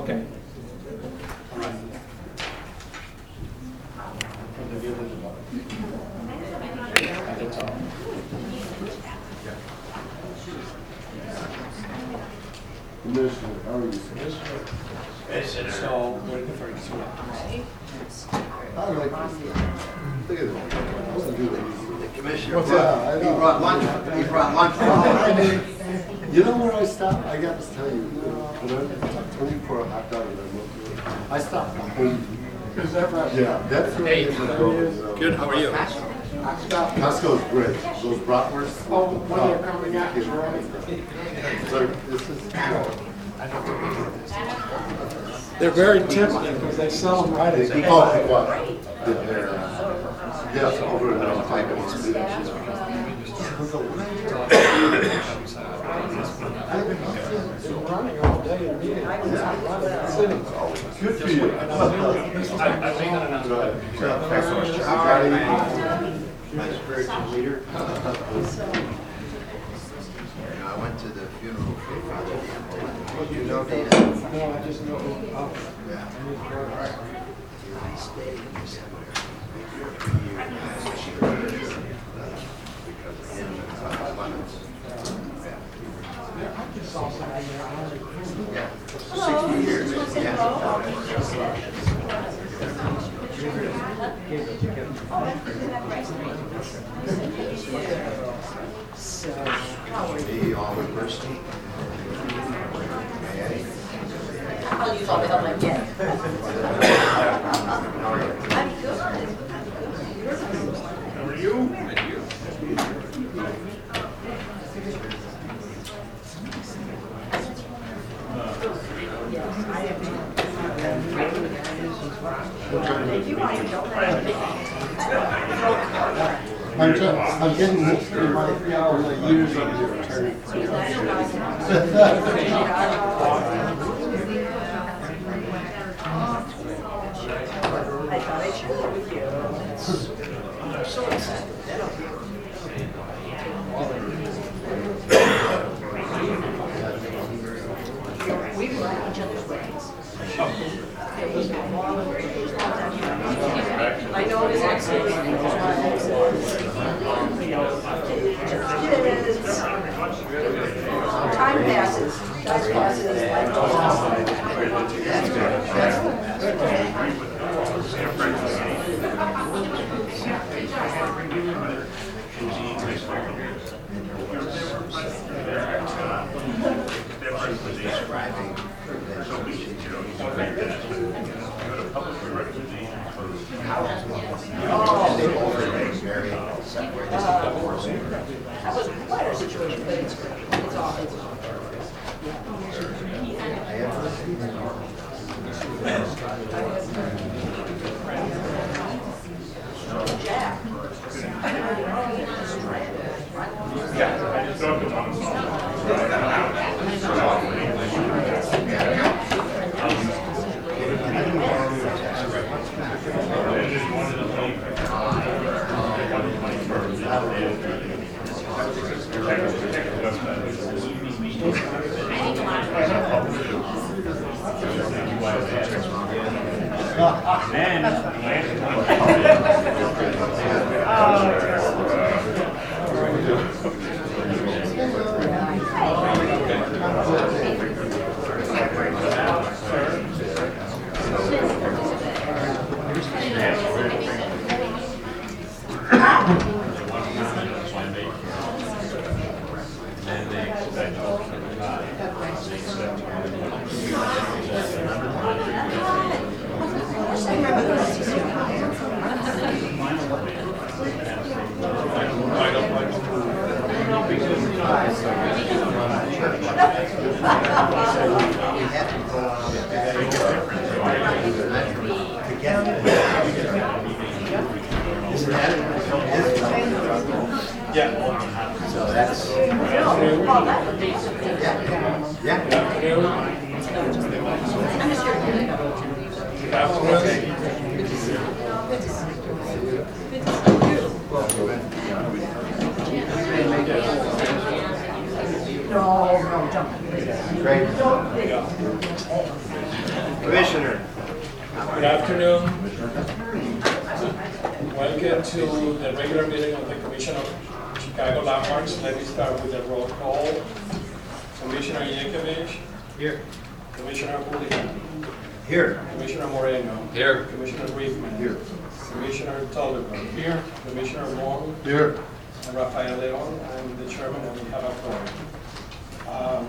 Okay. All right. At the top. Commissioner, how are you? So, we're looking for you. I like this. Look at it. I wasn't doing it. Commissioner, What's that? he brought lunch. He brought lunch. I mean, you know where I stopped? I got to tell you, when I told you for a hot dog and I went to it, I stopped at Home. Is that right? Yeah, that's where it is. Good, how are you? Costco's great. Those bratwursts. Oh, when they're coming out, Kidding. right? So this is, They're very tempting because they sell them right at oh, what? They're, yes, over in They're running all day in meetings. Sitting. Good for you. My spiritual leader. I went to the funeral for Father Campbell. You know Dan? No, I just know. Yeah. He stayed in the cemetery for 3 years. Because of him and Clemens. Yeah. 60 years. The Oliver Bursty. I'll use all the help I get. I'm good. How are you? I'm getting this in my years of the attorney. I thought I'd share it with you. I'm so excited. We were at each other's weddings. It was a long, I know it is absolutely. Time passes. Time passes. Life goes on. That was quite a situation, but it's great. It's all. Jack. No, don't. Great. Don't. Commissioner. Good afternoon. Welcome to the regular meeting of the Commission of Chicago Landmarks. Let me start with the roll call. Commissioner Yankovic. Here. Commissioner Hooligan. Here. Commissioner Moreno. Here. Commissioner Riefman. Here. Commissioner Tolliver. Here. Commissioner Wong. Here. And Rafael Leon. I'm the chairman and we have a quorum.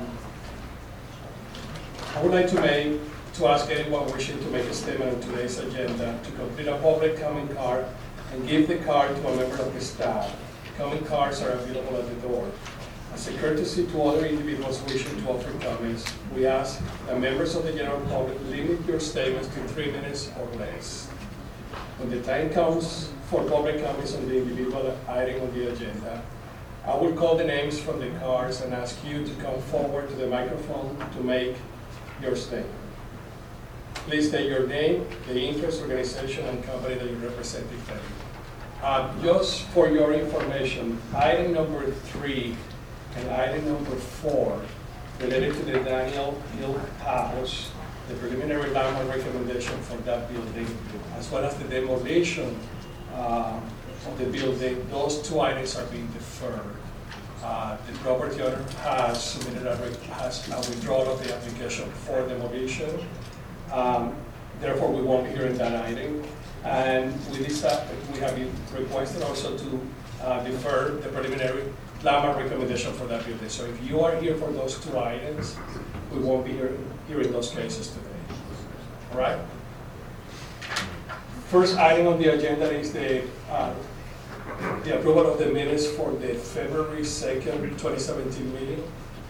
I would like to ask anyone wishing to make a statement on today's agenda to complete a public comment card and give the card to a member of the staff. Comment cards are available at the door. As a courtesy to other individuals wishing to offer comments, we ask that members of the general public limit your statements to 3 minutes or less. When the time comes for public comments on the individual item on the agenda, I will call the names from the cards and ask you to come forward to the microphone to make your statement. Please state your name, the interest, organization, and company that you represent today. Just for your information, item number 3 and item number 4 related to the Daniel Hill House, the preliminary landmark recommendation for that building, as well as the demolition of the building, those 2 items are being deferred. The property owner has submitted a withdrawal of the application for demolition. Therefore, we won't be hearing that item. And we have been requested also to defer the preliminary landmark recommendation for that building. So if you are here for those 2 items, we won't be hearing those cases today. All right? First item on the agenda is the approval of the minutes for the February 2nd, 2017 meeting.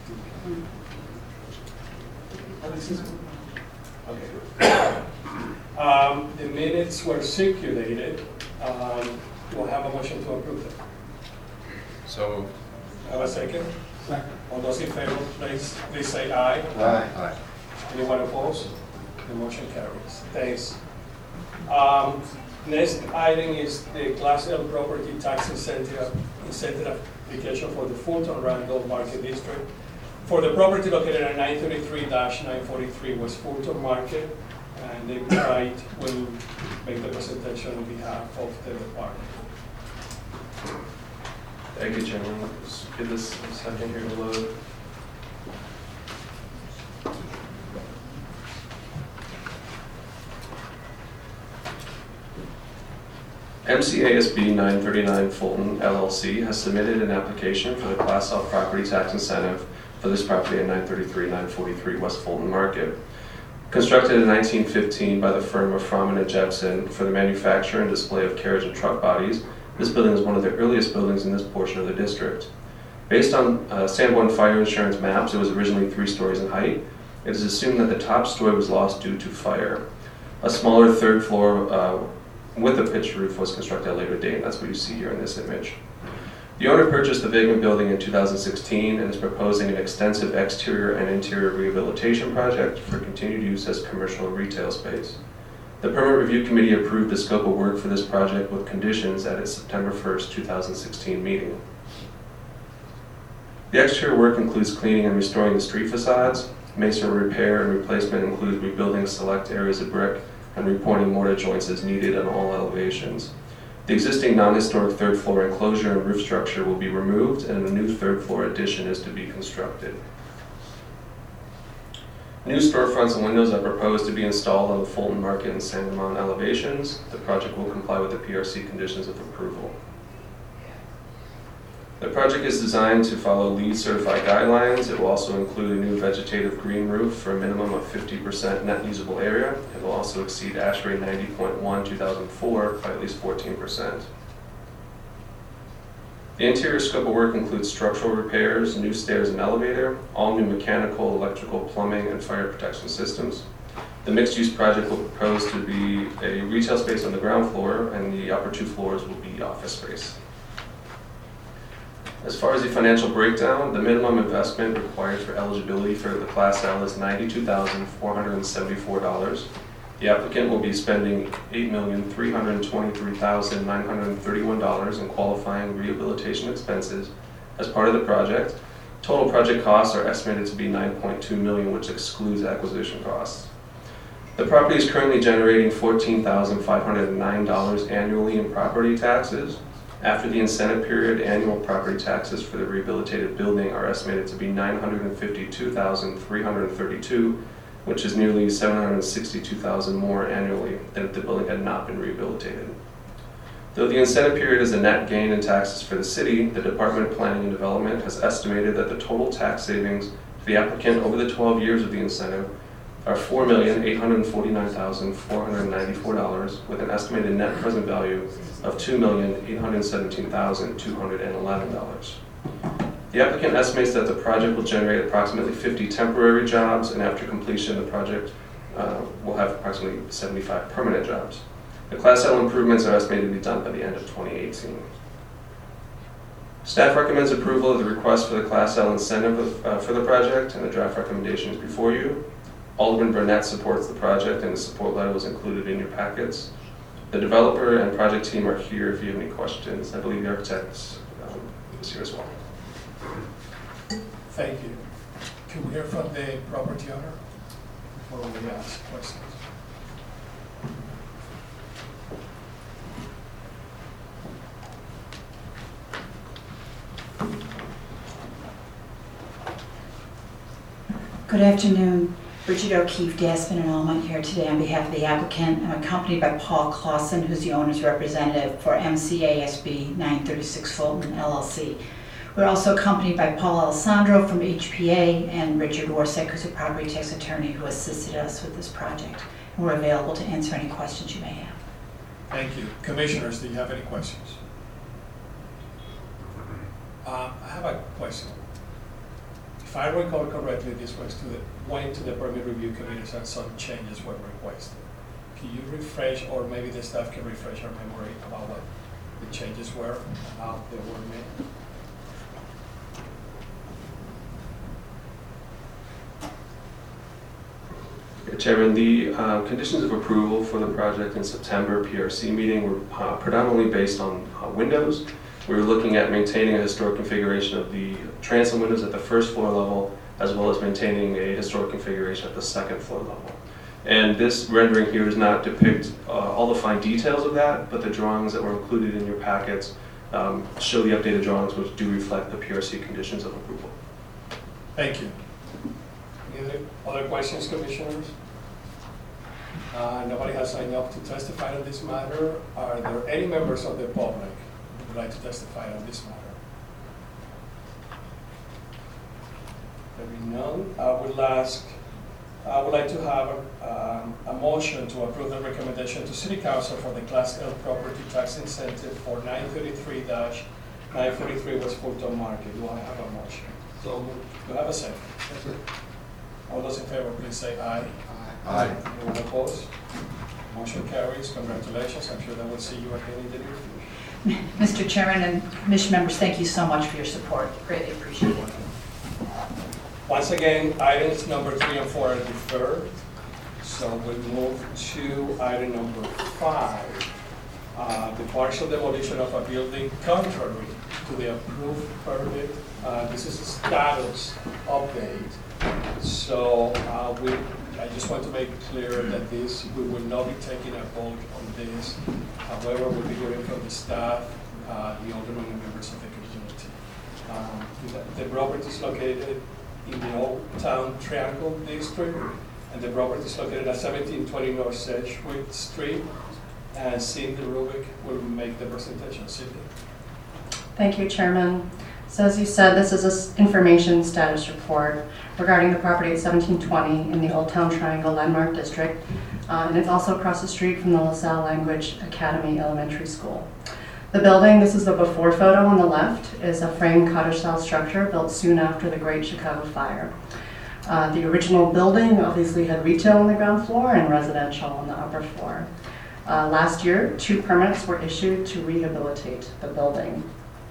Okay. The minutes were circulated. We'll have a motion to approve them. So, Have a second? Second. All those in favor, please say aye. Aye. Anyone opposed? The motion carries. Thanks. Next item is the Class L property tax incentive application for the Fulton Randolph Market District for the property located at 933-943 West Fulton Market, and David Wright will make the presentation on behalf of the department. Thank you, Chairman. Let's get this a second here to load. MCASB 939 Fulton LLC has submitted an application for the Class L property tax incentive for this property at 933-943 West Fulton Market. Constructed in 1915 by the firm of Froman & Jepson for the manufacture and display of carriage and truck bodies, this building is one of the earliest buildings in this portion of the district. Based on Sanborn fire insurance maps, it was originally 3 stories in height. It is assumed that the top story was lost due to fire. A smaller 3rd floor with a pitched roof was constructed at a later date, and that's what you see here in this image. The owner purchased the vacant building in 2016 and is proposing an extensive exterior and interior rehabilitation project for continued use as commercial and retail space. The Permit Review Committee approved the scope of work for this project with conditions at its September 1st, 2016 meeting. The exterior work includes cleaning and restoring the street facades. Masonry repair and replacement includes rebuilding select areas of brick and repointing mortar joints as needed on all elevations. The existing non-historic 3rd floor enclosure and roof structure will be removed, and a new 3rd floor addition is to be constructed. New storefronts and windows are proposed to be installed on the Fulton Market and Sangamon elevations. The project will comply with the PRC conditions of approval. The project is designed to follow LEED certified guidelines. It will also include a new vegetative green roof for a minimum of 50% net usable area. It will also exceed ASHRAE 90.1 2004 by at least 14%. The interior scope of work includes structural repairs, new stairs and elevator, all new mechanical, electrical, plumbing, and fire protection systems. The mixed-use project will propose to be a retail space on the ground floor, and the upper 2 floors will be office space. As far as the financial breakdown, the minimum investment required for eligibility for the Class L is $92,474. The applicant will be spending $8,323,931 in qualifying rehabilitation expenses as part of the project. Total project costs are estimated to be $9.2 million, which excludes acquisition costs. The property is currently generating $14,509 annually in property taxes. After the incentive period, annual property taxes for the rehabilitated building are estimated to be $952,332, which is nearly $762,000 more annually than if the building had not been rehabilitated. Though the incentive period is a net gain in taxes for the city, the Department of Planning and Development has estimated that the total tax savings for the applicant over the 12 years of the incentive are $4,849,494, with an estimated net present value of $2,817,211. The applicant estimates that the project will generate approximately 50 temporary jobs, and after completion, the project will have approximately 75 permanent jobs. The Class L improvements are estimated to be done by the end of 2018. Staff recommends approval of the request for the Class L incentive for the project, and the draft recommendation is before you. Alderman Burnett supports the project, and the support letter was included in your packets. The developer and project team are here if you have any questions. I believe the architect is here as well. Thank you. Can we hear from the property owner before we ask questions? Good afternoon. Bridget O'Keefe, Gaspin and Allman here today on behalf of the applicant. I'm accompanied by Paul Clausen, who's the owner's representative for MCASB 936 Fulton LLC. We're also accompanied by Paul Alessandro from HPA and Richard Warsack, who's a property tax attorney who assisted us with this project. And we're available to answer any questions you may have. Thank you. Commissioners, do you have any questions? I have a question. If I recall correctly, this was went to the permit review committee and some changes were requested. Can you refresh, or maybe the staff can refresh our memory about what the changes were, how they were made? Chairman, the conditions of approval for the project in September PRC meeting were predominantly based on windows. We were looking at maintaining a historic configuration of the transom windows at the first floor level, as well as maintaining a historic configuration at the second floor level. And this rendering here does not depict all the fine details of that, but the drawings that were included in your packets show the updated drawings, which do reflect the PRC conditions of approval. Thank you. Any other questions, commissioners? Nobody has signed up to testify on this matter. Are there any members of the public who would like to testify on this matter? There being none, I would like to have a motion to approve the recommendation to City Council for the Class L property tax incentive for 933-943 West Fulton Market. Do I have a motion? So, do I have a second? All those in favor, please say aye. Aye. Anyone opposed? Motion carries. Congratulations. I'm sure that we'll see you again in the near future. Mr. Chairman and Commission members, thank you so much for your support. Greatly appreciate it. Once again, items number 3 and 4 are deferred. So we'll move to item number 5, the partial demolition of a building contrary to the approved permit. This is a status update. So I just want to make it clear that we will not be taking a vote on this. However, we'll be hearing from the staff, the aldermen and members of the community. The property is located in the Old Town Triangle District, and the property is located at 1720 North Sedgwick Street. And Cindy Rubik will make the presentation. Cindy. Thank you, Chairman. So as you said, this is an information status report regarding the property at 1720 in the Old Town Triangle Landmark District. And it's also across the street from the LaSalle Language Academy Elementary School. The building, this is the before photo on the left, is a frame cottage-style structure built soon after the Great Chicago Fire. The original building obviously had retail on the ground floor and residential on the upper floor. Last year, 2 permits were issued to rehabilitate the building.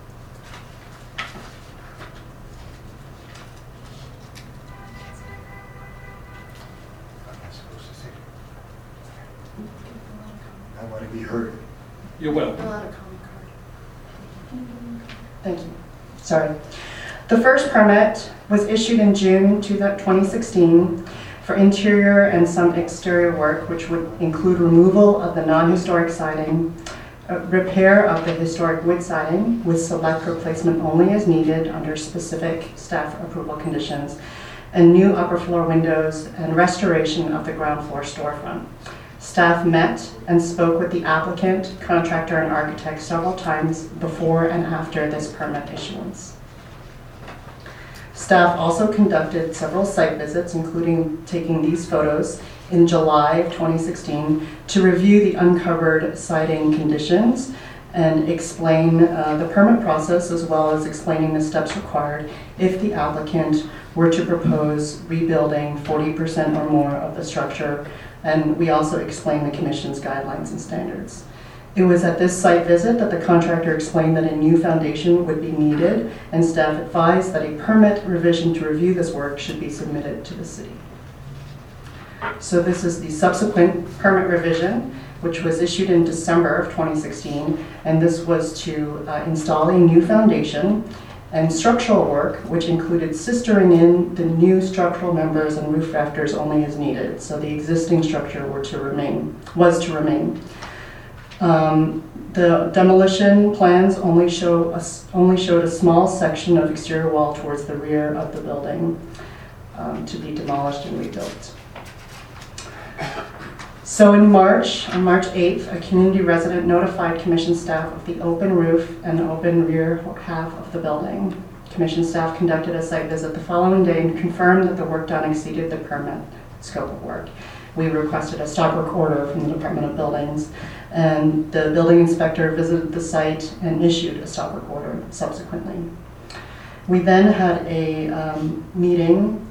I want to be heard. You will. Thank you. Sorry. The first permit was issued in June 2016. for interior and some exterior work, which would include removal of the non-historic siding, repair of the historic wood siding with select replacement only as needed under specific staff approval conditions, and new upper floor windows and restoration of the ground floor storefront. Staff met and spoke with the applicant, contractor, and architect several times before and after this permit issuance. Staff also conducted several site visits, including taking these photos in July of 2016 to review the uncovered siding conditions and explain the permit process, as well as explaining the steps required if the applicant were to propose rebuilding 40% or more of the structure. And we also explained the commission's guidelines and standards. It was at this site visit that the contractor explained that a new foundation would be needed, and staff advised that a permit revision to review this work should be submitted to the city. So this is the subsequent permit revision, which was issued in December of 2016, and this was to install a new foundation and structural work, which included sistering in the new structural members and roof rafters only as needed. So the existing structure was to remain. The demolition plans only showed a small section of exterior wall towards the rear of the building to be demolished and rebuilt. So on March 8th, a community resident notified commission staff of the open roof and open rear half of the building. Commission staff conducted a site visit the following day and confirmed that the work done exceeded the permit scope of work. We requested a stop work order from the Department of Buildings, and the building inspector visited the site and issued a stop work order subsequently. We then had a meeting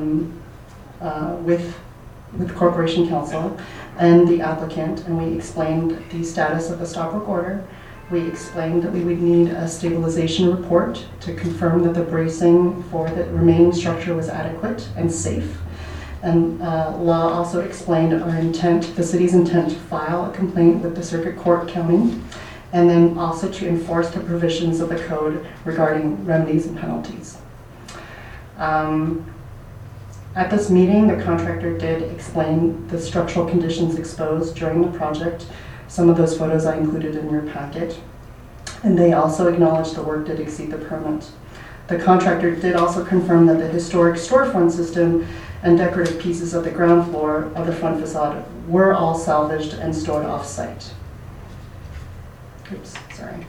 with Corporation Counsel and the applicant, and we explained the status of the stop work order. We explained that we would need a stabilization report to confirm that the bracing for the remaining structure was adequate and safe. And law also explained our intent, the city's intent to file a complaint with the Circuit Court County, and then also to enforce the provisions of the code regarding remedies and penalties. At this meeting, the contractor did explain the structural conditions exposed during the project. Some of those photos I included in your packet. And they also acknowledged the work did exceed the permit. The contractor did also confirm that the historic storefront system and decorative pieces of the ground floor of the front facade were all salvaged and stored off-site. Oops, sorry.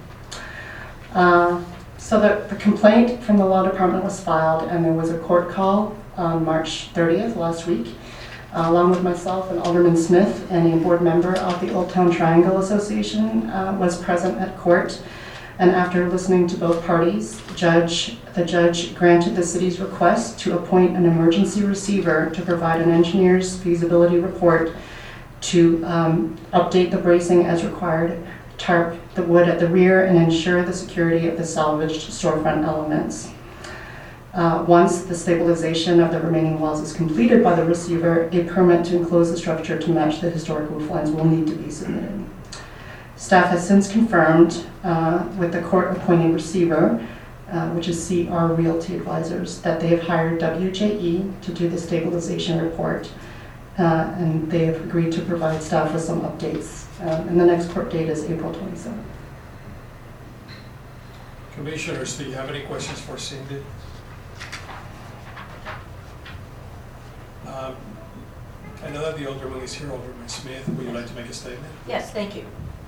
So the complaint from the law department was filed, and there was a court call on March 30th, last week, along with myself and Alderman Smith, and a board member of the Old Town Triangle Association was present at court. And after listening to both parties, the judge granted the city's request to appoint an emergency receiver to provide an engineer's feasibility report to update the bracing as required, tarp the wood at the rear, and ensure the security of the salvaged storefront elements. Once the stabilization of the remaining walls is completed by the receiver, a permit to enclose the structure to match the historic roof lines will need to be submitted. Staff has since confirmed with the court appointing receiver, which is CR Realty Advisors, that they have hired WJE to do the stabilization report, and they have agreed to provide staff with some updates. And the next court date is April 27th. Commissioners, do you have any questions for Cindy? I know that the Alderman is here, Alderman Smith. Would you like to make a statement? Yes, thank you.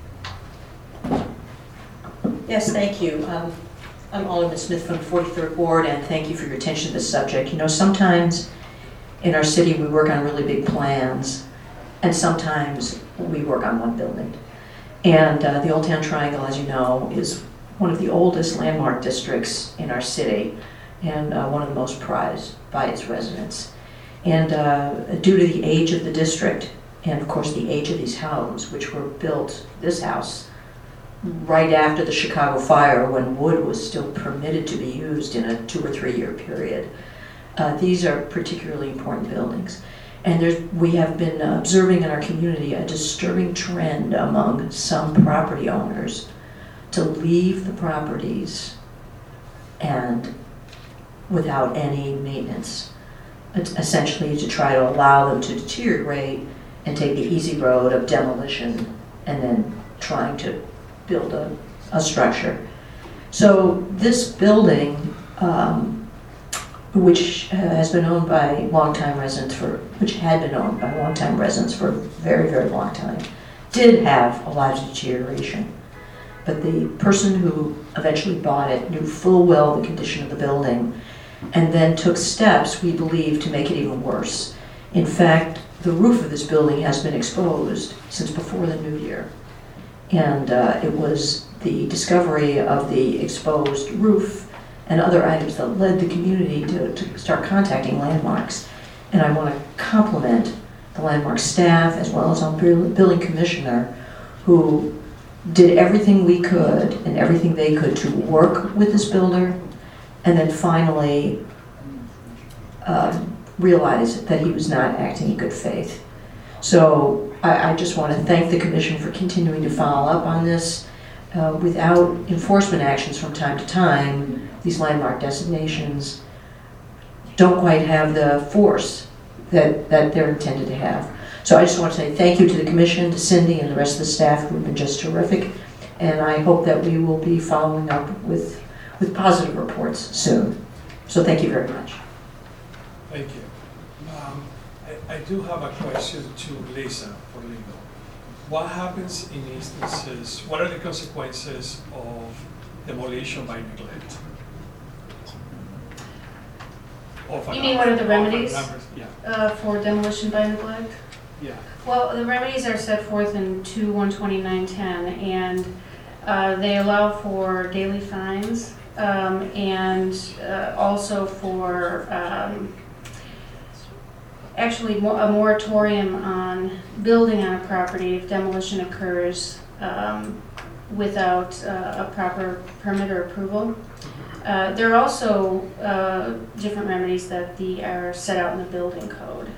Yes, thank you. I'm Alderman Smith from the 43rd Ward, and thank you for your attention to this subject. You know, sometimes in our city we work on really big plans, and sometimes we work on one building. And the Old Town Triangle, as you know, is one of the oldest landmark districts in our city, and one of the most prized by its residents. And due to the age of the district, and of course the age of these homes, which were built, this house, right after the Chicago fire, when wood was still permitted to be used in a 2 or 3 year period. These are particularly important buildings. And we have been observing in our community a disturbing trend among some property owners to leave the properties and without any maintenance. essentially to try to allow them to deteriorate and take the easy road of demolition and then trying to build a structure. So this building, which has been owned by longtime residents which had been owned by longtime residents for a very, very long time, did have a lot of deterioration. But the person who eventually bought it knew full well the condition of the building and then took steps, we believe, to make it even worse. In fact, the roof of this building has been exposed since before the new year. And it was the discovery of the exposed roof and other items that led the community to start contacting Landmarks. And I want to compliment the Landmark staff as well as our building commissioner, who did everything we could and everything they could to work with this builder, and then finally realized that he was not acting in good faith. So I just want to thank the commission for continuing to follow up on this. Without enforcement actions from time to time, these landmark designations don't quite have the force that they're intended to have. So I just want to say thank you to the commission, to Cindy and the rest of the staff who have been just terrific, and I hope that we will be following up with positive reports soon. So thank you very much. Thank you. I do have a question to Lisa for legal. What happens in instances, what are the consequences of demolition by neglect? You mean what are the remedies? Yeah. For demolition by neglect? Yeah. Well, the remedies are set forth in 2/12910, and they allow for daily fines and also for actually a moratorium on building on a property if demolition occurs without a proper permit or approval. There are also different remedies that are set out in the building code.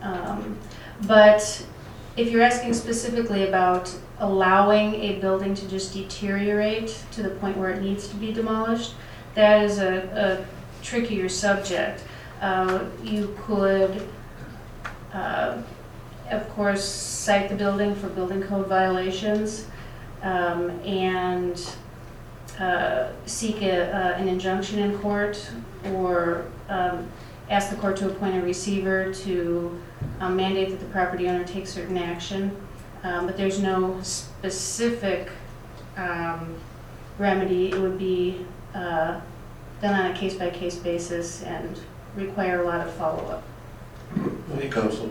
But if you're asking specifically about allowing a building to just deteriorate to the point where it needs to be demolished, that is a trickier subject. You could, of course, cite the building for building code violations and seek an injunction in court, or ask the court to appoint a receiver to mandate that the property owner take certain action. But there's no specific remedy. It would be done on a case-by-case basis and require a lot of follow-up. Council,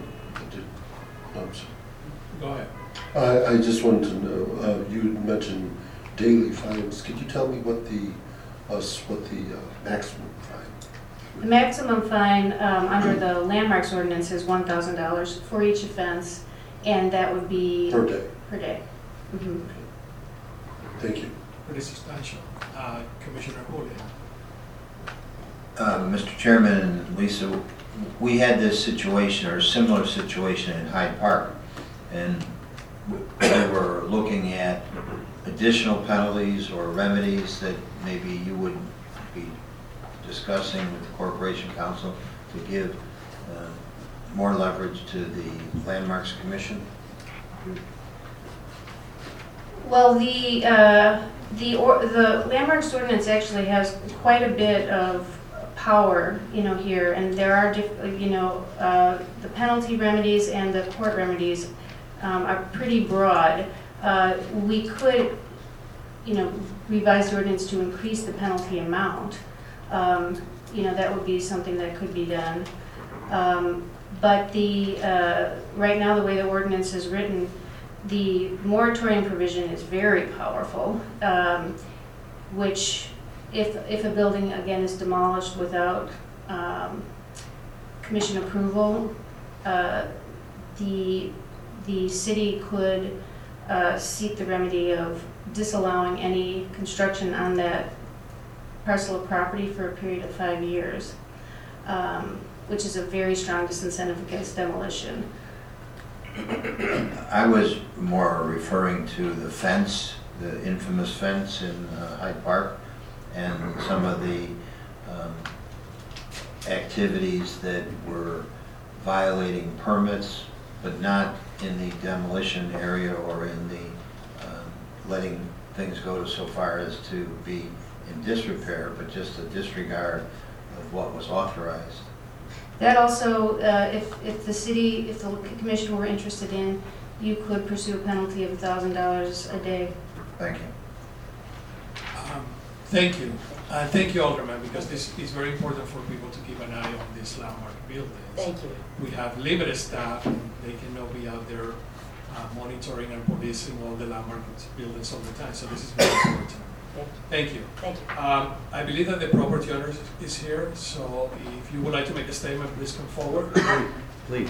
Go ahead. I just wanted to know, you mentioned daily fines. Could you tell me what the maximum fine? The maximum fine under the landmarks ordinance is $1,000 for each offense, and that would be Per day? Per day. Mm-hmm. Thank you. Pretty substantial. Commissioner Julia. Mr. Chairman and Lisa, we had this situation or a similar situation in Hyde Park, and we were looking at additional penalties or remedies that maybe you would be discussing with the Corporation Council to give more leverage to the Landmarks Commission. Well, the landmarks ordinance actually has quite a bit of power, here, and there are, the penalty remedies and the court remedies are pretty broad. We could, revise the ordinance to increase the penalty amount. That would be something that could be done. But right now, the way the ordinance is written, the moratorium provision is very powerful, which if a building, again, is demolished without commission approval, the city could seek the remedy of disallowing any construction on that parcel of property for a period of 5 years, which is a very strong disincentive against demolition. I was more referring to the fence, the infamous fence in Hyde Park, and some of the activities that were violating permits, but not in the demolition area or in the letting things go to so far as to be in disrepair, but just a disregard of what was authorized. That also, if the city, if the commission were interested in, you could pursue a penalty of $1,000 a day. Thank you. Thank you. Thank you, Alderman, because this is very important for people to keep an eye on these landmark buildings. Thank you. We have limited staff, and they cannot be out there monitoring and policing all the landmark buildings all the time, so this is very important. Thank you. Thank you. I believe that the property owner is here, so if you would like to make a statement, please come forward. Please.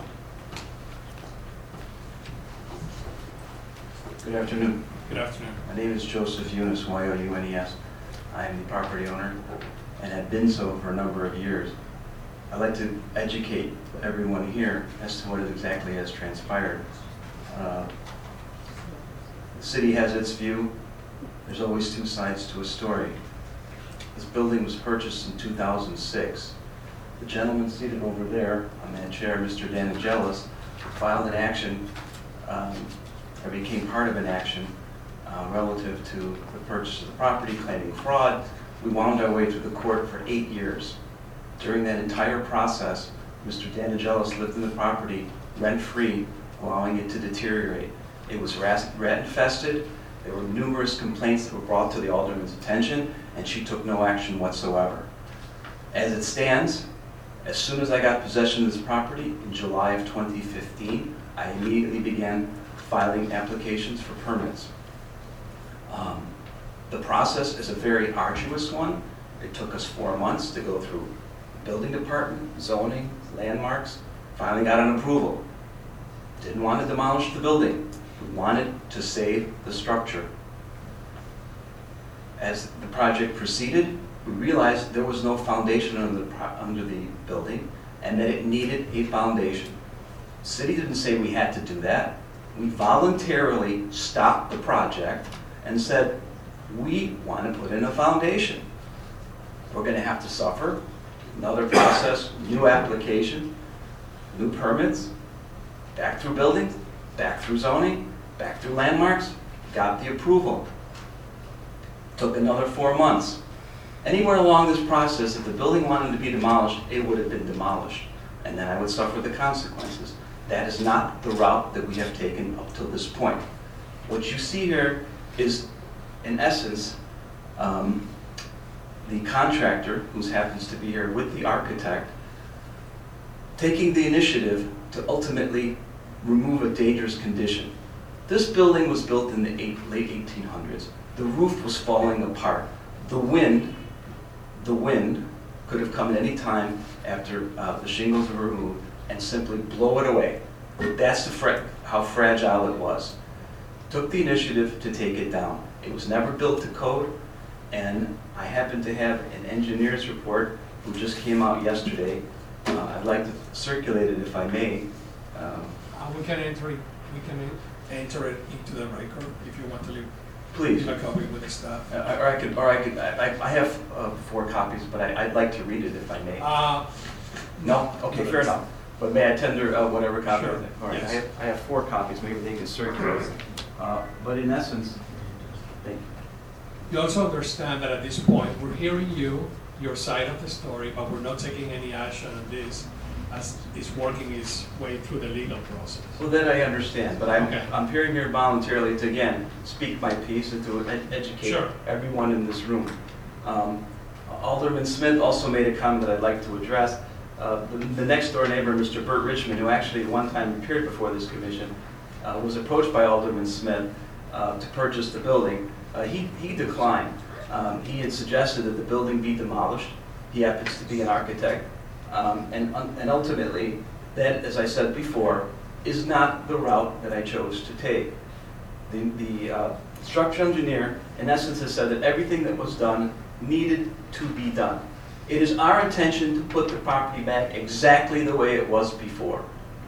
Good afternoon. Good afternoon. My name is Joseph Yunus, Y-O-U-N-E-S. I am the property owner and have been so for a number of years. I'd like to educate everyone here as to what exactly has transpired. The city has its view. There's always two sides to a story. This building was purchased in 2006. The gentleman seated over there on that chair, Mr. Danigelis, filed an action, or became part of an action relative to the purchase of the property, claiming fraud. We wound our way through the court for 8 years. During that entire process, Mr. Danigelis lived in the property rent-free, allowing it to deteriorate. It was rat-infested. There were numerous complaints that were brought to the alderman's attention, and she took no action whatsoever. As it stands, as soon as I got possession of this property in July of 2015, I immediately began filing applications for permits. The process is a very arduous one. It took us 4 months to go through building department, zoning, landmarks, finally got an approval. Didn't want to demolish the building. We wanted to save the structure. As the project proceeded, we realized there was no foundation under the building and that it needed a foundation. The city didn't say we had to do that. We voluntarily stopped the project and said, we want to put in a foundation. We're going to have to suffer another process, new application, new permits, back through buildings, back through zoning, back through landmarks, got the approval. Took another 4 months. Anywhere along this process, if the building wanted to be demolished, it would have been demolished, and then I would suffer the consequences. That is not the route that we have taken up till this point. What you see here is, in essence, the contractor, who happens to be here with the architect, taking the initiative to ultimately remove a dangerous condition. This building was built in the late 1800s. The roof was falling apart. The wind could have come at any time after the shingles were removed and simply blow it away. That's how fragile it was. Took the initiative to take it down. It was never built to code, and I happen to have an engineer's report who just came out yesterday. I'd like to circulate it if I may. We can enter it into the record if you want to leave. Please. A copy with the staff. I have 4 copies, but I'd like to read it if I may. No? Okay, fair enough. But may I tender whatever copy? Sure. All right, Yes. I have 4 copies, maybe they can circulate. But in essence, thank you. You also understand that at this point, we're hearing your side of the story, but we're not taking any action on this as it's working its way through the legal process. Well, that I understand, but I'm appearing here voluntarily to, again, speak my piece and to educate everyone in this room. Alderman Smith also made a comment that I'd like to address. The next door neighbor, Mr. Burt Richmond, who actually at one time appeared before this commission, was approached by Alderman Smith to purchase the building. He declined. He had suggested that the building be demolished. He happens to be an architect. And ultimately, that, as I said before, is not the route that I chose to take. The structural engineer, in essence, has said that everything that was done needed to be done. It is our intention to put the property back exactly the way it was before.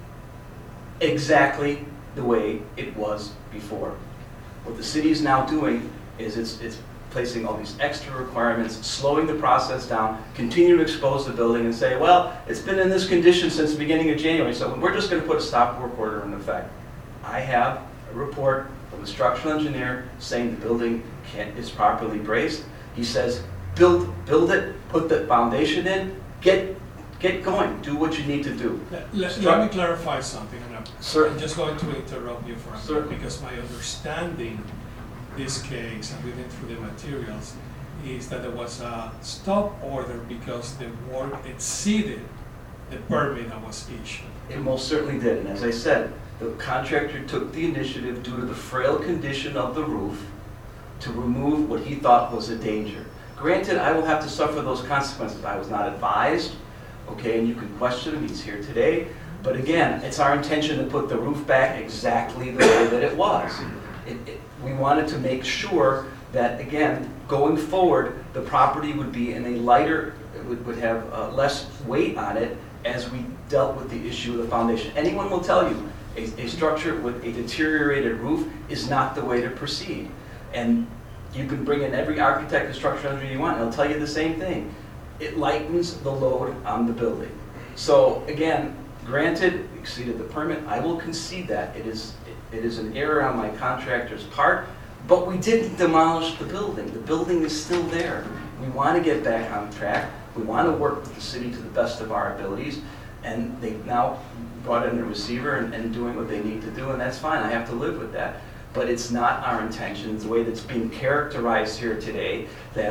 Exactly the way it was before. What the city is now doing is it's placing all these extra requirements, slowing the process down, continue to expose the building and say, well, it's been in this condition since the beginning of January, so we're just going to put a stop work order in effect. I have a report from the structural engineer saying the building is properly braced. He says, build it, put the foundation in, get going, do what you need to do. Let me clarify something, and I'm just going to interrupt you for a minute, because my understanding this case, and we went through the materials, is that there was a stop order because the work exceeded the permit that was issued. It most certainly did, and as I said, the contractor took the initiative due to the frail condition of the roof to remove what he thought was a danger. Granted, I will have to suffer those consequences. I was not advised, okay, and you can question him, he's here today, but again, it's our intention to put the roof back exactly the way that it was. We wanted to make sure that, again, going forward, the property would be in a lighter, would have less weight on it as we dealt with the issue of the foundation. Anyone will tell you, a structure with a deteriorated roof is not the way to proceed. And you can bring in every architect and structural engineer you want, and they'll tell you the same thing. It lightens the load on the building. So again, granted, we exceeded the permit. I will concede that. It is an error on my contractor's part, but we didn't demolish the building. The building is still there. We want to get back on track. We want to work with the city to the best of our abilities, and they've now brought in a receiver and doing what they need to do, and that's fine. I have to live with that. But it's not our intention, the way that's being characterized here today, that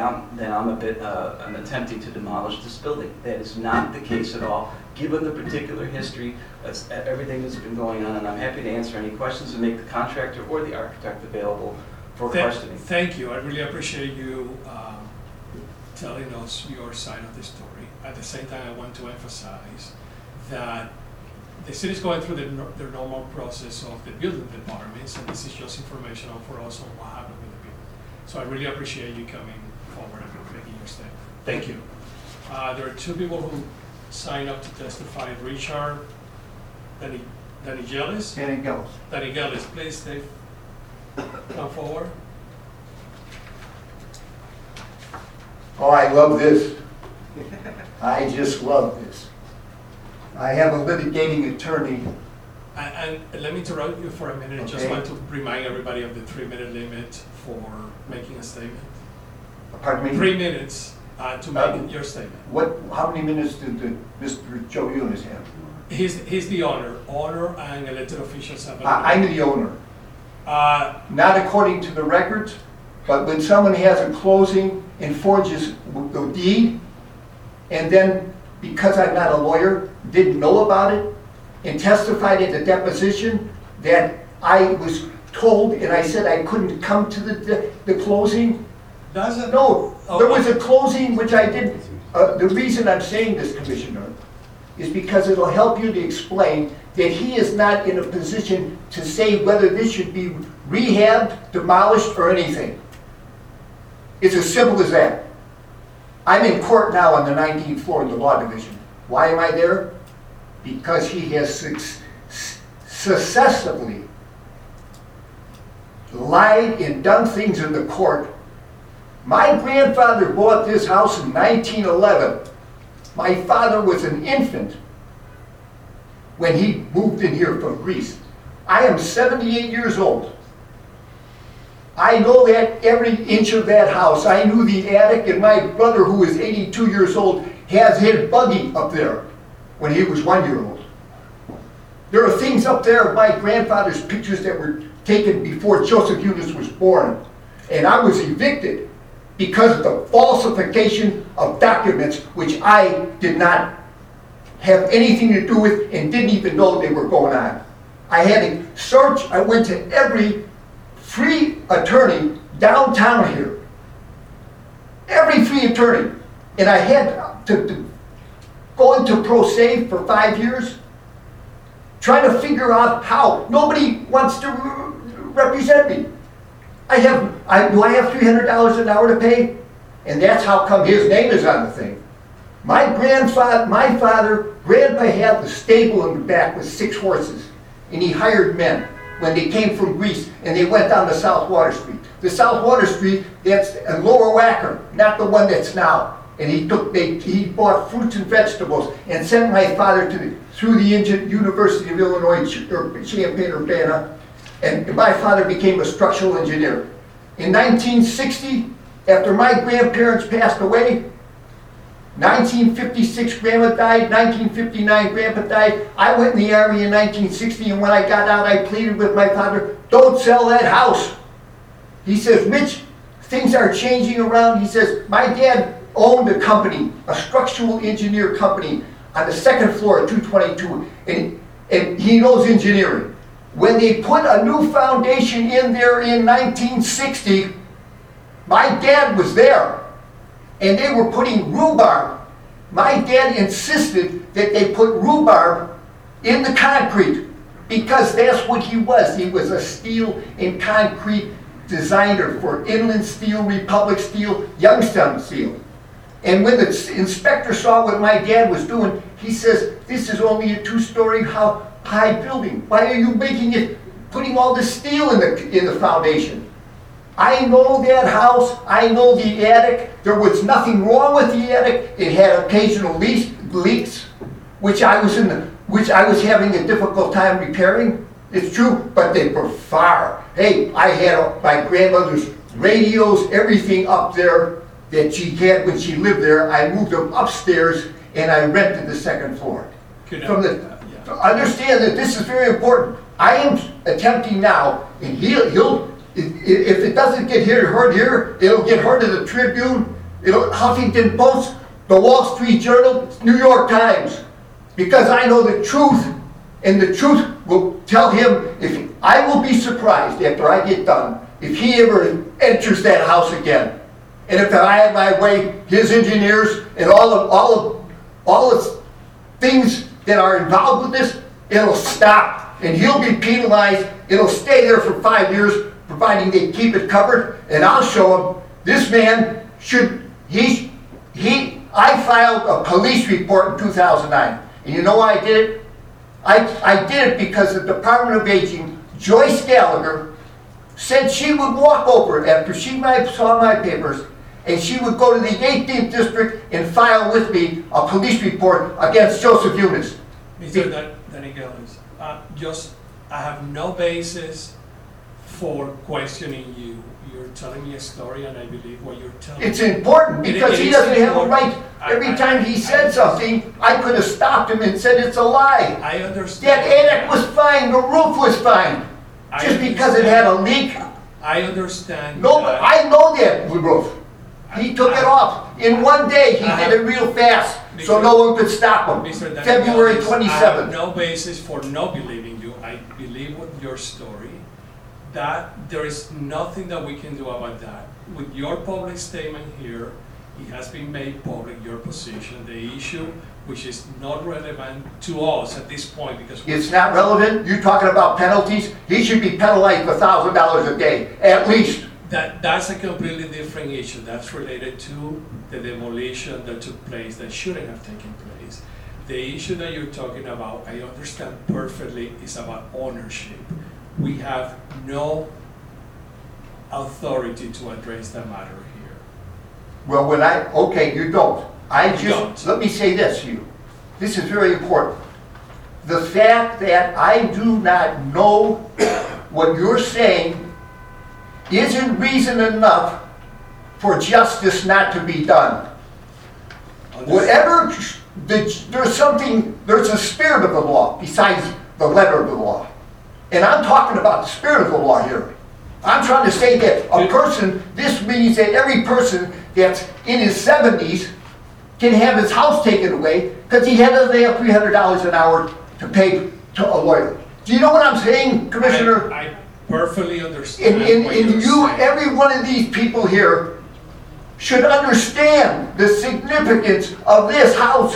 I'm attempting to demolish this building. That is not the case at all, given the particular history, everything that's been going on, and I'm happy to answer any questions and make the contractor or the architect available for questioning. Thank you. I really appreciate you telling us your side of the story. At the same time, I want to emphasize that the city is going through the normal process of the building departments, and this is just informational for us on what happened with the building. So I really appreciate you coming forward and making your statement. Thank you. There are two people who signed up to testify. Richard Danigelis. Danigelis, please come forward. Oh, I love this. I just love this. I have a litigating attorney. And let me interrupt you for a minute. I just want to remind everybody of the 3-minute limit for making a statement. Pardon me? 3 minutes to make your statement. How many minutes did Mr. Joe Eunice have? He's the owner and elected officials have. I'm the owner. Not according to the records, but when someone has a closing and forges the deed, and then because I'm not a lawyer, didn't know about it, and testified at the deposition that I was told, and I said I couldn't come to the closing. No, there was a closing which I didn't. The reason I'm saying this, Commissioner, is because it'll help you to explain that he is not in a position to say whether this should be rehabbed, demolished, or anything. It's as simple as that. I'm in court now on the 19th floor in the law division. Why am I there? Because he has successively lied and done things in the court. My grandfather bought this house in 1911. My father was an infant when he moved in here from Greece. I am 78 years old. I know that every inch of that house. I knew the attic, and my brother, who is 82 years old, has his buggy up there when he was 1 year old. There are things up there of my grandfather's pictures that were taken before Joseph Eunice was born. And I was evicted because of the falsification of documents which I did not have anything to do with and didn't even know they were going on. I had to search. I went to every free attorney downtown here. Every free attorney. And I had to go into pro se for 5 years, trying to figure out how. Nobody wants to represent me. Do I have $300 an hour to pay? And that's how come his name is on the thing. Grandpa had the stable in the back with 6 horses, and he hired men. when they came from Greece and they went down to South Water Street. The South Water Street, that's a Lower Wacker, not the one that's now. And he bought fruits and vegetables and sent my father through the University of Illinois, Champaign-Urbana, and my father became a structural engineer. In 1960, after my grandparents passed away, 1956 grandma died, 1959 grandpa died. I went in the army in 1960, and when I got out, I pleaded with my father, don't sell that house. He says, Rich, things are changing around. He says, my dad owned a company, a structural engineer company on the second floor of 222, and he knows engineering. When they put a new foundation in there in 1960, my dad was there, and they were putting rhubarb. My dad insisted that they put rhubarb in the concrete because that's what he was. He was a steel and concrete designer for Inland Steel, Republic Steel, Youngstown Steel. And when the inspector saw what my dad was doing, he says, this is only a two-story high building. Why are you putting all this steel in the foundation? I know that house, I know the attic. There was nothing wrong with the attic. It had occasional leaks, which I was having a difficult time repairing. It's true, but they were far. Hey, I had my grandmother's radios, everything up there that she had when she lived there. I moved them upstairs and I rented the second floor. Understand that this is very important. I am attempting now, and if it doesn't get heard here, it'll get heard in the Tribune, Huffington Post, the Wall Street Journal, New York Times, because I know the truth, and the truth will tell him. I will be surprised after I get done if he ever enters that house again. And if I have my way, his engineers and all the things that are involved with this, it'll stop, and he'll be penalized. It'll stay there for 5 years, providing they keep it covered, and I'll show him this man I filed a police report in 2009, and you know why I did it? I did it because the Department of Aging, Joyce Gallagher, said she would walk over after she saw my papers, and she would go to the 18th District and file with me a police report against Joseph Eunice. Mr. Danny Gellers, I have no basis for questioning you. You're telling me a story, and I believe what you're telling me. It's important because he doesn't have a right. Every time he said something, I could have stopped him and said it's a lie. I understand. That attic was fine, the roof was fine. Just because it had a leak. I understand. No, but I know that roof. He took it off. In one day, he did it real fast, so no one could stop him. February 27th. I have no basis for not believing you. I believe with your story that there is nothing that we can do about that. With your public statement here, it has been made public, your position, the issue, which is not relevant to us at this point because it's not relevant. You're talking about penalties. He should be penalized $1,000 a day, at least. That's a completely different issue. That's related to the demolition that took place that shouldn't have taken place. The issue that you're talking about, I understand perfectly, is about ownership. We have no authority to address that matter here. Well, okay, you don't. Let me say this to you. This is very important. The fact that I do not know what you're saying isn't reason enough for justice not to be done. Whatever, there's a spirit of the law besides the letter of the law. And I'm talking about the spirit of the law here. I'm trying to say that a person, this means that every person that's in his 70s can have his house taken away because he doesn't have $300 an hour to pay to a lawyer. Do you know what I'm saying, Commissioner? I perfectly understand. Every one of these people here should understand the significance of this house.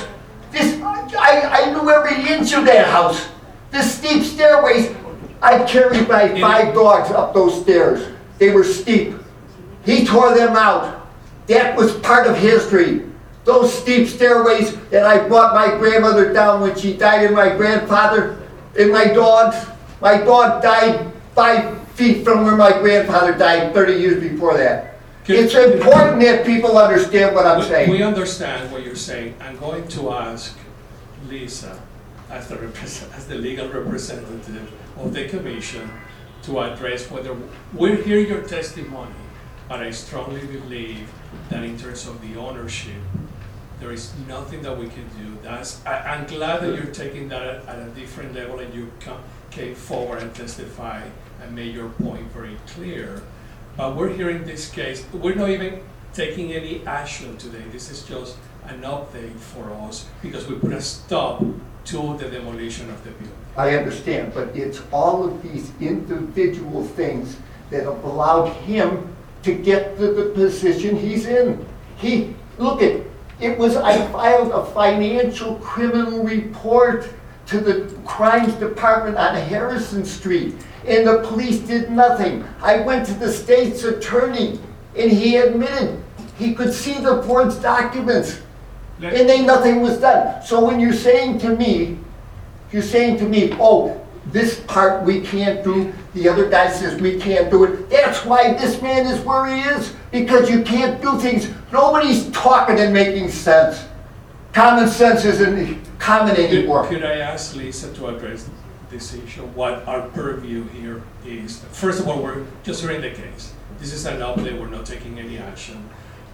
I knew every inch of that house. The steep stairways. I carried my 5 dogs up those stairs. They were steep. He tore them out. That was part of history. Those steep stairways that I brought my grandmother down when she died, and my grandfather, and my dogs. My dog died 5 feet from where my grandfather died 30 years before that. Can- It's important that people understand what I'm saying. We understand what you're saying. I'm going to ask Lisa, as the legal representative of the commission, to address whether, we'll hear your testimony, but I strongly believe that in terms of the ownership, there is nothing that we can do. I'm glad that you're taking that at a different level and you came forward and testified and made your point very clear. But we're hearing this case, we're not even taking any action today. This is just an update for us because we put a stop to the demolition of the building. I understand, but it's all of these individual things that have allowed him to get to the position he's in. I filed a financial criminal report to the crimes department on Harrison Street, and the police did nothing. I went to the state's attorney, and he admitted he could see the forged documents, and then nothing was done. So when you're saying to me, oh, this part we can't do, the other guy says we can't do it. That's why this man is where he is, because you can't do things. Nobody's talking and making sense. Common sense isn't common anymore. Could I ask Lisa to address this issue? What our purview here is? First of all, we're just hearing the case. This is an update, we're not taking any action.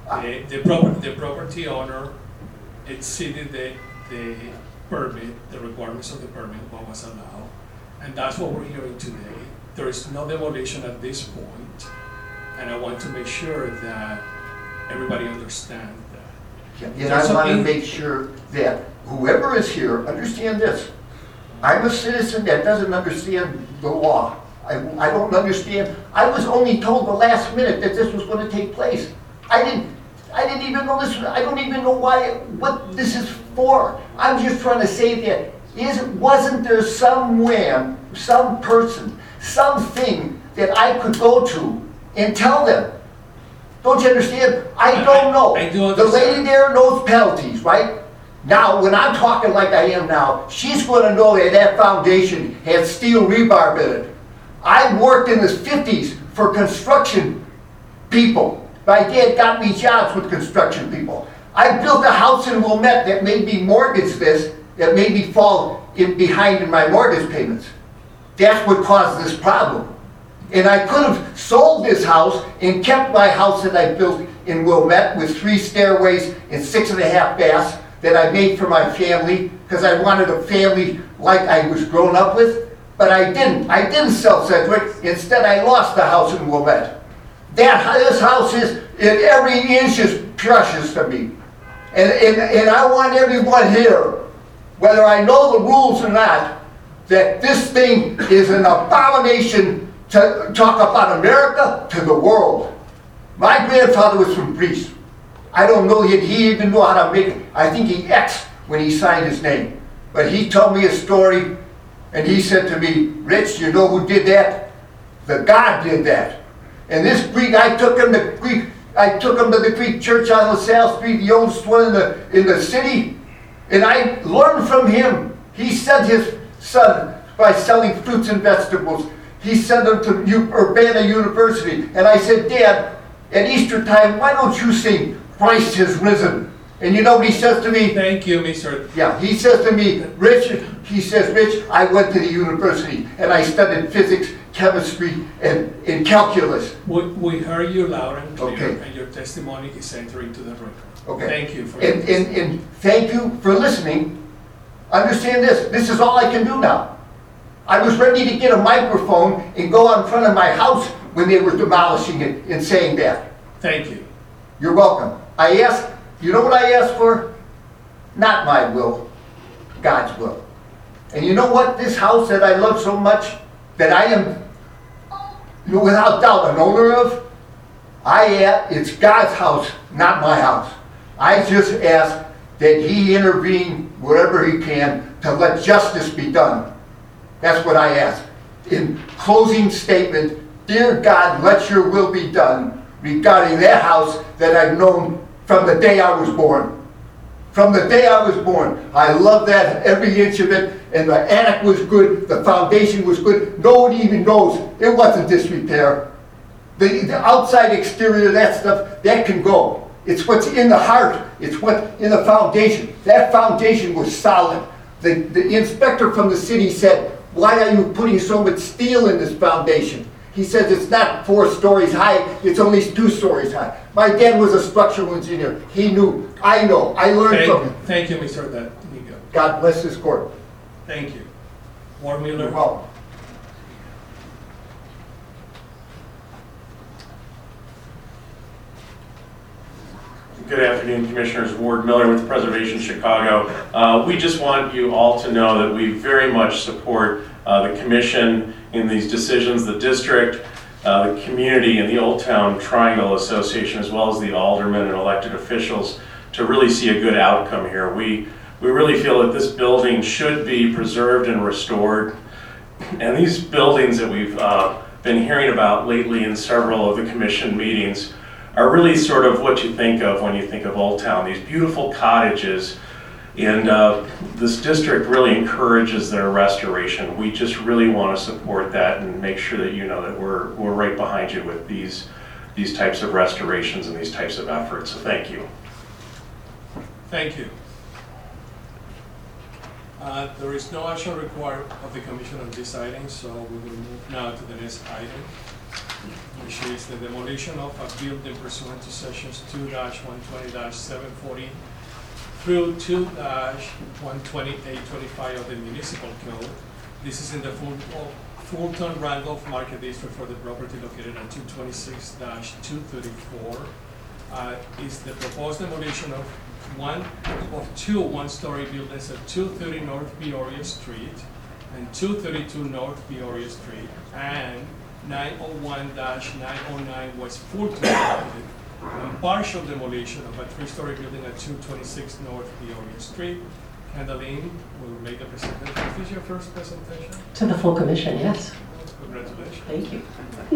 The property owner exceeded the permit, the requirements of the permit, what was allowed. And that's what we're hearing today. There is no demolition at this point, and I want to make sure that everybody understands that. And I want to make sure that whoever is here, understand this. I'm a citizen that doesn't understand the law. I don't understand. I was only told the last minute that this was going to take place. I didn't even know this. I don't even know what this is for. I'm just trying to say that wasn't there somewhere, some person, something that I could go to and tell them? Don't you understand? I don't know. I do understand. The lady there knows penalties, right? Now, when I'm talking like I am now, she's going to know that foundation has steel rebar in it. I worked in the 50s for construction people. My dad got me jobs with construction people. I built a house in Wilmette that made me mortgage this, that made me fall behind in my mortgage payments. That's what caused this problem. And I could have sold this house and kept my house that I built in Wilmette with 3 stairways and 6.5 baths that I made for my family because I wanted a family like I was grown up with. But I didn't. I didn't sell Sedgwick. Instead, I lost the house in Wilmette. This house is, in every inch is precious to me. And I want everyone here, whether I know the rules or not, that this thing is an abomination to talk about America to the world. My grandfather was from Greece. I don't know, he even knew how to make it. I think he X'd when he signed his name. But he told me a story, and he said to me, Rich, you know who did that? The God did that. And this Greek, I took him to the Greek church on LaSalle Street, the oldest one in the city, and I learned from him. He sent his son, by selling fruits and vegetables, he sent him to Urbana University. And I said, Dad, at Easter time, why don't you sing Christ has risen? And you know what he says to me? Thank you, Mr. Yeah, he says to me, Rich, I went to the university and I studied physics, chemistry, and calculus. We heard you loud and clear, Okay. and your testimony is entering to the record. Okay. Thank you for And thank you for listening. Understand this. This is all I can do now. I was ready to get a microphone and go out in front of my house when they were demolishing it and saying that. Thank you. You're welcome. You know what I asked for? Not my will, God's will. And you know what? This house that I love so much, that I am, without doubt, an owner of, it's God's house, not my house. I just ask that he intervene wherever he can to let justice be done. That's what I ask. In closing statement, dear God, let your will be done regarding that house that I've known from the day I was born. From the day I was born. I love that, every inch of it, and the attic was good, the foundation was good. Nobody even knows it wasn't disrepair. The outside exterior, that stuff, that can go. It's what's in the heart, it's what's in the foundation. That foundation was solid. The inspector from the city said, "Why are you putting so much steel in this foundation?" He says it's not 4 stories high, it's only 2 stories high. My dad was a structural engineer. He knew, I know, I learned from him. Thank you, Mr. Nico. God bless this court. Thank you. Ward Miller. You're welcome. Good afternoon, Commissioners. Ward Miller with Preservation Chicago. We just want you all to know that we very much support the Commission in these decisions, the district, the community, and the Old Town Triangle Association, as well as the aldermen and elected officials, to really see a good outcome here. We really feel that this building should be preserved and restored. And these buildings that we've been hearing about lately in several of the Commission meetings are really sort of what you think of when you think of Old Town, these beautiful cottages. And this district really encourages their restoration. We just really want to support that and make sure that you know that we're right behind you with these types of restorations and these types of efforts. So thank you. Thank you. There is no action required of the Commission on this item, so we will move now to the next item, which is the demolition of a building pursuant to sections 2-120-740 through 2-12825 of the Municipal Code. This is in the Fulton Randolph Market District for the property located at 226-234. Is the proposed demolition of two one-story buildings at 230 North Peoria Street and 232 North Peoria Street and 901-909 West Fulton Market, and partial demolition of a 3-story building at 226 North Peoria Street. Candaline will make the presentation. Is this your first presentation? To the full commission, yes. Congratulations. Thank you.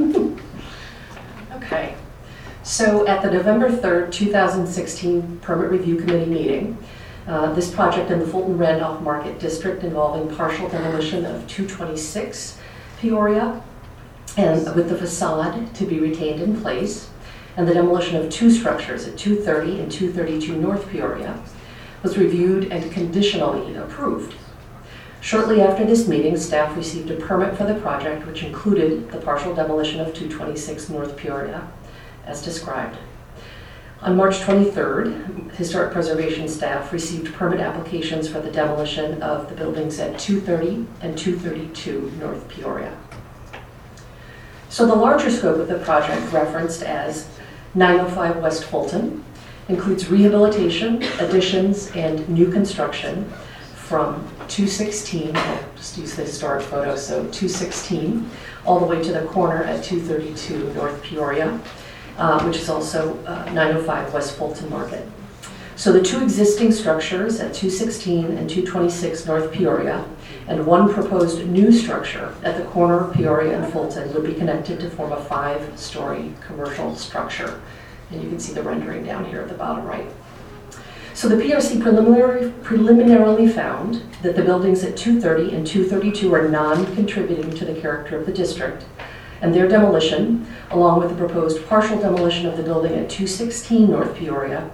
Okay. So at the November 3rd, 2016 Permit Review Committee meeting, this project in the Fulton Randolph Market District involving partial demolition of 226 Peoria and with the facade to be retained in place, and the demolition of 2 structures at 230 and 232 North Peoria was reviewed and conditionally approved. Shortly after this meeting, staff received a permit for the project, which included the partial demolition of 226 North Peoria, as described. On March 23rd, Historic Preservation staff received permit applications for the demolition of the buildings at 230 and 232 North Peoria. So the larger scope of the project, referenced as 905 West Fulton, includes rehabilitation, additions, and new construction from 216, I'll just use the historic photo, so 216, all the way to the corner at 232 North Peoria, which is also 905 West Fulton Market. So the 2 existing structures at 216 and 226 North Peoria and 1 proposed new structure at the corner of Peoria and Fulton would be connected to form a 5-story commercial structure. And you can see the rendering down here at the bottom right. So the PRC preliminarily found that the buildings at 230 and 232 are non-contributing to the character of the district, and their demolition, along with the proposed partial demolition of the building at 216 North Peoria,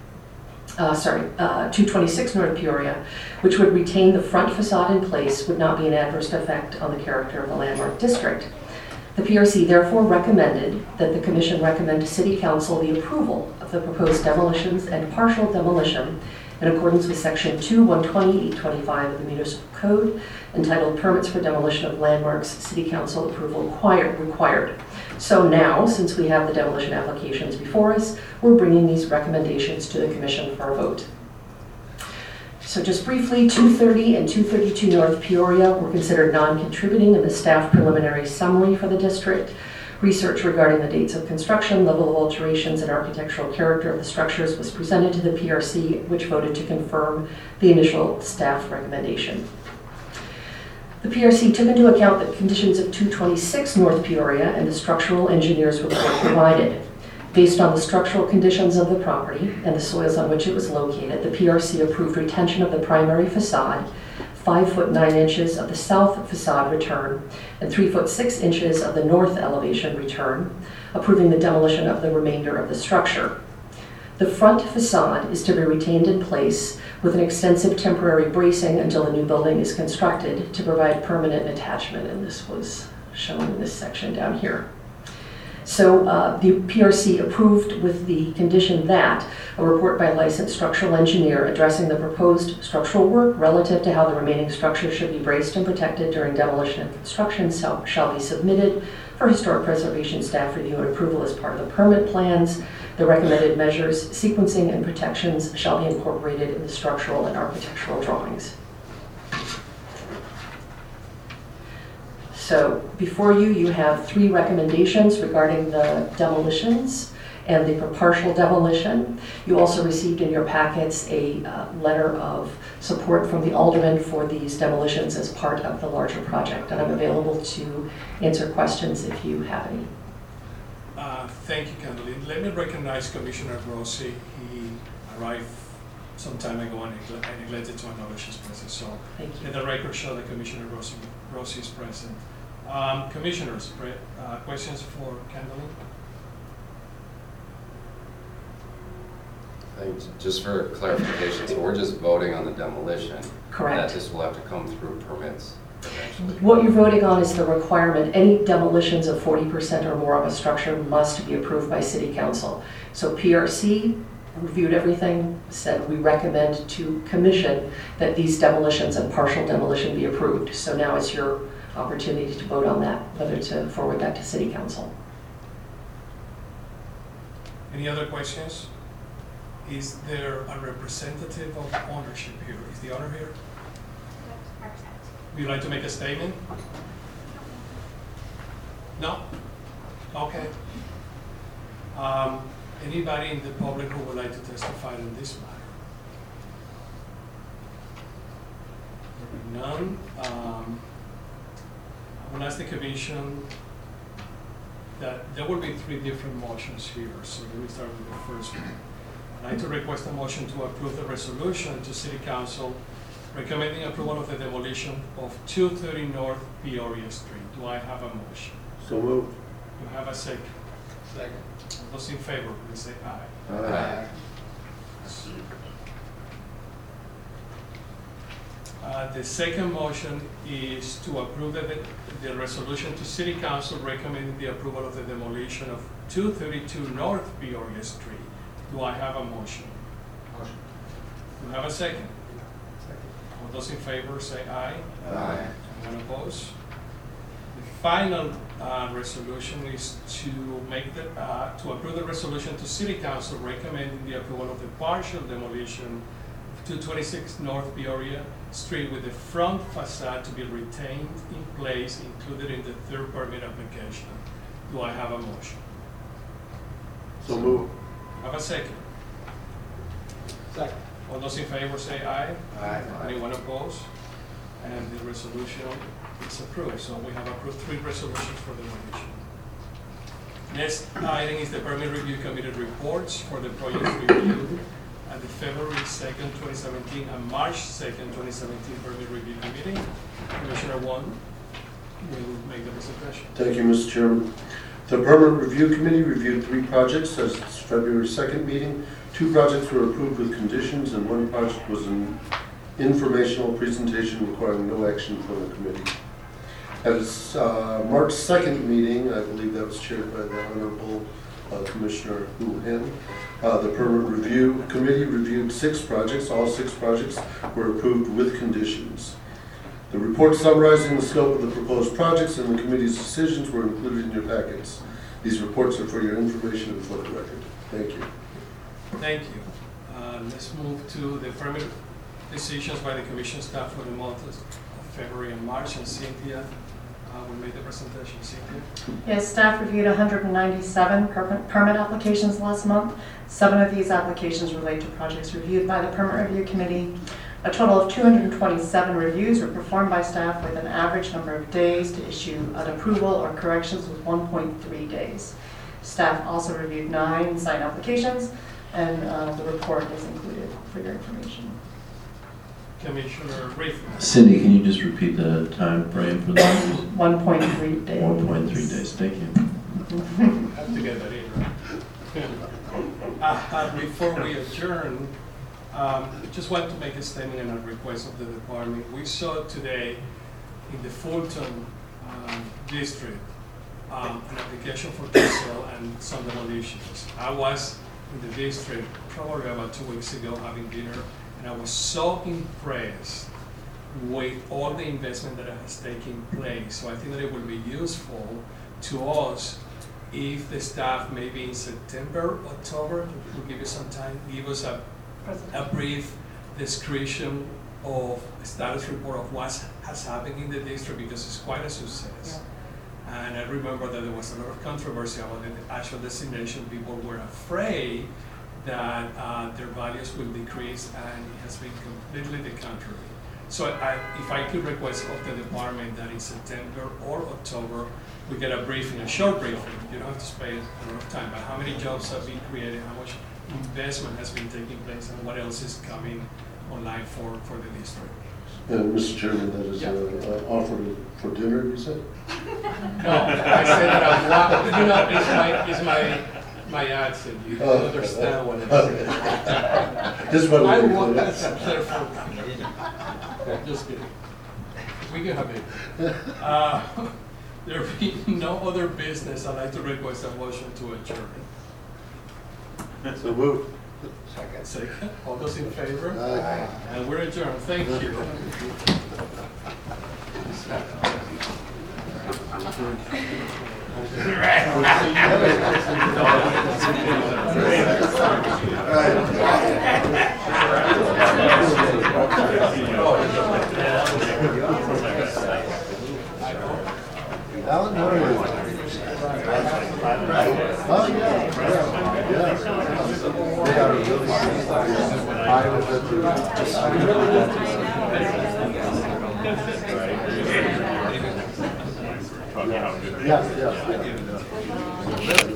226 North Peoria, which would retain the front facade in place, would not be an adverse effect on the character of the landmark district. The PRC therefore recommended that the Commission recommend to City Council the approval of the proposed demolitions and partial demolition in accordance with Section 2-120-825 of the Municipal Code, entitled Permits for Demolition of Landmarks, City Council Approval Required. So now, since we have the demolition applications before us, we're bringing these recommendations to the Commission for a vote. So just briefly, 230 and 232 North Peoria were considered non-contributing in the staff preliminary summary for the district. Research regarding the dates of construction, level of alterations, and architectural character of the structures was presented to the PRC, which voted to confirm the initial staff recommendation. The PRC took into account the conditions of 226 North Peoria and the structural engineer's report provided. Based on the structural conditions of the property and the soils on which it was located, the PRC approved retention of the primary facade, 5 foot 9 inches of the south facade return, and 3 foot 6 inches of the north elevation return, approving the demolition of the remainder of the structure. The front facade is to be retained in place with an extensive temporary bracing until the new building is constructed to provide permanent attachment, and this was shown in this section down here. So the PRC approved with the condition that a report by a licensed structural engineer addressing the proposed structural work relative to how the remaining structure should be braced and protected during demolition and construction shall be submitted for historic preservation staff review and approval as part of the permit plans. The recommended measures, sequencing, and protections shall be incorporated in the structural and architectural drawings. So before you, you have 3 recommendations regarding the demolitions and the partial demolition. You also received in your packets a letter of support from the alderman for these demolitions as part of the larger project, and I'm available to answer questions if you have any. Thank you, Candeline. Let me recognize Commissioner Rossi. He arrived some time ago and I neglected to acknowledge his presence. So Thank you. let the record show that Commissioner Rossi is present. Commissioners, questions for Candeline? Just for clarification, so we're just voting on the demolition. Correct. That this will have to come through permits eventually. What you're voting on is the requirement. Any demolitions of 40% or more of a structure must be approved by City Council. So PRC reviewed everything, said we recommend to Commission that these demolitions and partial demolition be approved. So now it's your opportunity to vote on that, whether to forward that to City Council. Any other questions? Is there a representative of ownership here? Is the owner here? Would you like to make a statement? No? Okay. Anybody in the public who would like to testify on this matter? None. I will ask the commission that there will be 3 different motions here, so let me start with the first one. I'd like to request a motion to approve the resolution to City Council recommending approval of the demolition of 230 North Peoria Street. Do I have a motion? So moved. Do I have a second? Second. All those in favor, please say aye. Aye. The second motion is to approve the resolution to City Council recommending the approval of the demolition of 232 North Peoria Street. Do I have a motion? Motion. Do I have a second? All those in favor say aye. Aye. Anyone opposed? The final resolution is to make to approve the resolution to City Council recommending the approval of the partial demolition of 226 North Peoria Street with the front facade to be retained in place, included in the 3rd permit application. Do I have a motion? So moved. Have a second. Second. All those in favor say aye. Aye. Anyone opposed? And the resolution is approved. So we have approved 3 resolutions for demolition. Next item is the permit review committee reports for the project review at the February 2nd, 2017 and March 2nd, 2017 permit review committee. Commissioner Wong will make the presentation. Thank you, Mr. Chairman. The Permit Review Committee reviewed 3 projects as its February 2nd meeting. 2 projects were approved with conditions, and 1 project was an informational presentation requiring no action from the committee. At its March 2nd meeting, I believe that was chaired by the Honorable Commissioner Hu Hen, the Permit Review Committee reviewed 6 projects. All 6 projects were approved with conditions. The report summarizing the scope of the proposed projects and the committee's decisions were included in your packets. These reports are for your information and for the record. Thank you. Thank you. Let's move to the permit decisions by the commission staff for the months of February and March, and Cynthia will make the presentation. Cynthia? Yes, staff reviewed 197 permit applications last month. 7 of these applications relate to projects reviewed by the Permit Review Committee. A total of 227 reviews were performed by staff with an average number of days to issue an approval or corrections with 1.3 days. Staff also reviewed 9 site applications, and the report is included for your information. Commissioner Riff. Cindy, can you just repeat the time frame for that? 1.3 days. 1.3 days, thank you. Have to get that in, right? Before we adjourn, just want to make a statement and a request of the department. We saw today in the Fulton district an application for diesel and some demolitions. I was in the district probably about 2 weeks ago having dinner, and I was so impressed with all the investment that has taken place. So I think that it will be useful to us if the staff maybe in September, October, will give you some time, give us a brief description of a status report of what has happened in the district, because it's quite a success. And I remember that there was a lot of controversy about the actual destination. People were afraid that their values will decrease, and it has been completely the contrary. So if I could request of the department that in September or October, we get a briefing, a short briefing. You don't have to spend a lot of time, but how many jobs have been created, how much investment has been taking place, and what else is coming online for the district. Mr. Chairman, that is an offer for dinner, you said? No, I said that it's my accent. You don't understand what I'm saying. Just what I we want did. that careful. Just kidding. We can have it. There being no other business, I'd like to request a motion to adjourn. So moved. Second. All those in favor? Aye. And we're adjourned. Thank you. Alan, how are you? Oh, yeah. They are really nice. I was at the... Yes.